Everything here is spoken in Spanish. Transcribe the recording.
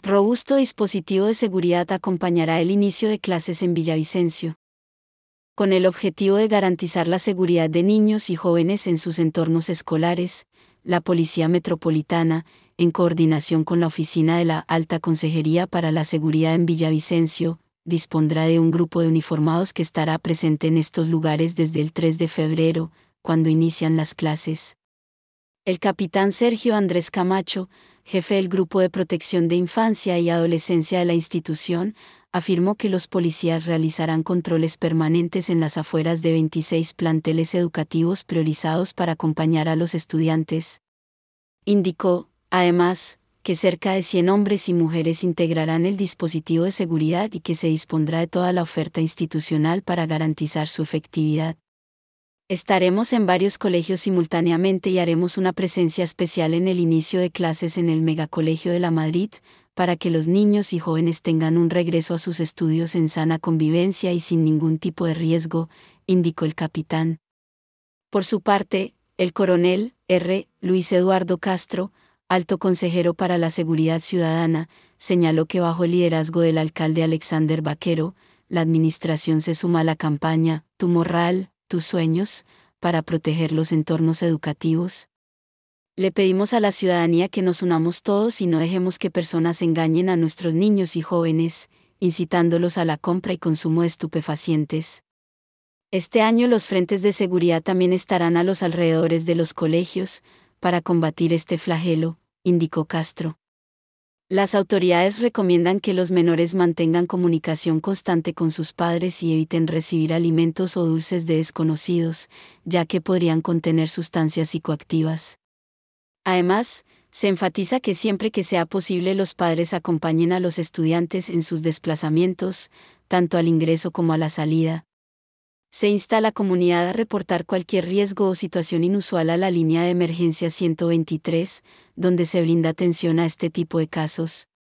Robusto dispositivo de seguridad acompañará el inicio de clases en Villavicencio. Con el objetivo de garantizar la seguridad de niños y jóvenes en sus entornos escolares, la Policía Metropolitana, en coordinación con la Oficina de la Alta Consejería para la Seguridad en Villavicencio, dispondrá de un grupo de uniformados que estará presente en estos lugares desde el 3 de febrero, cuando inician las clases. El capitán Sergio Andrés Camacho, jefe del Grupo de Protección de Infancia y Adolescencia de la institución, afirmó que los policías realizarán controles permanentes en las afueras de 26 planteles educativos priorizados para acompañar a los estudiantes. Indicó, además, que cerca de 100 hombres y mujeres integrarán el dispositivo de seguridad y que se dispondrá de toda la oferta institucional para garantizar su efectividad. Estaremos en varios colegios simultáneamente y haremos una presencia especial en el inicio de clases en el Megacolegio de la Madrid, para que los niños y jóvenes tengan un regreso a sus estudios en sana convivencia y sin ningún tipo de riesgo, indicó el capitán. Por su parte, el coronel R. Luis Eduardo Castro, alto consejero para la seguridad ciudadana, señaló que bajo el liderazgo del alcalde Alexander Vaquero, la administración se suma a la campaña Tu Morral, tus sueños, para proteger los entornos educativos. Le pedimos a la ciudadanía que nos unamos todos y no dejemos que personas engañen a nuestros niños y jóvenes, incitándolos a la compra y consumo de estupefacientes. Este año los frentes de seguridad también estarán a los alrededores de los colegios, para combatir este flagelo, indicó Castro. Las autoridades recomiendan que los menores mantengan comunicación constante con sus padres y eviten recibir alimentos o dulces de desconocidos, ya que podrían contener sustancias psicoactivas. Además, se enfatiza que siempre que sea posible los padres acompañen a los estudiantes en sus desplazamientos, tanto al ingreso como a la salida. Se insta a la comunidad a reportar cualquier riesgo o situación inusual a la línea de emergencia 123, donde se brinda atención a este tipo de casos.